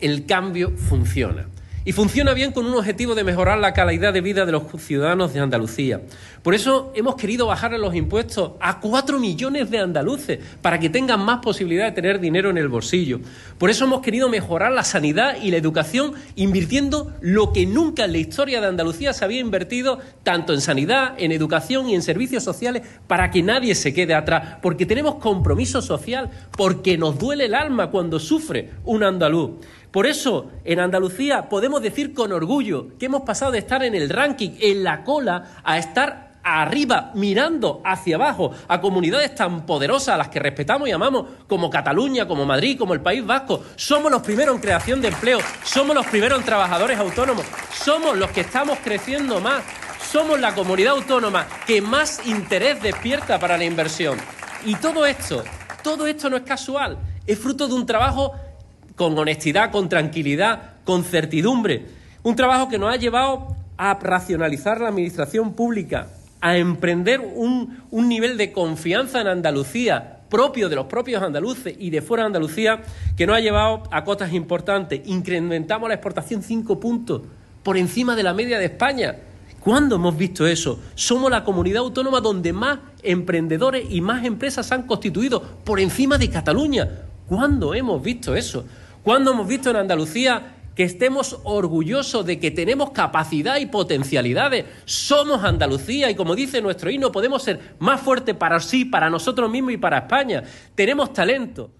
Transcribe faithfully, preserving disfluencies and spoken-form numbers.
el cambio funciona. Y funciona bien con un objetivo de mejorar la calidad de vida de los ciudadanos de Andalucía. Por eso hemos querido bajar los impuestos a cuatro millones de andaluces para que tengan más posibilidad de tener dinero en el bolsillo. Por eso hemos querido mejorar la sanidad y la educación invirtiendo lo que nunca en la historia de Andalucía se había invertido, tanto en sanidad, en educación y en servicios sociales, para que nadie se quede atrás. Porque tenemos compromiso social, porque nos duele el alma cuando sufre un andaluz. Por eso, en Andalucía podemos decir con orgullo que hemos pasado de estar en el ranking, en la cola, a estar arriba, mirando hacia abajo, a comunidades tan poderosas a las que respetamos y amamos, como Cataluña, como Madrid, como el País Vasco. Somos los primeros en creación de empleo, somos los primeros en trabajadores autónomos, somos los que estamos creciendo más, somos la comunidad autónoma que más interés despierta para la inversión. Y todo esto, todo esto no es casual, es fruto de un trabajo con honestidad, con tranquilidad, con certidumbre. Un trabajo que nos ha llevado a racionalizar la administración pública, a emprender un, un nivel de confianza en Andalucía propio de los propios andaluces y de fuera de Andalucía, que nos ha llevado a cotas importantes. Incrementamos la exportación cinco puntos, por encima de la media de España. ¿Cuándo hemos visto eso? Somos la comunidad autónoma donde más emprendedores y más empresas se han constituido, por encima de Cataluña. ¿Cuándo hemos visto eso? ¿Cuándo hemos visto en Andalucía que estemos orgullosos de que tenemos capacidad y potencialidades? Somos Andalucía y, como dice nuestro himno, podemos ser más fuertes para sí, para nosotros mismos y para España. Tenemos talento.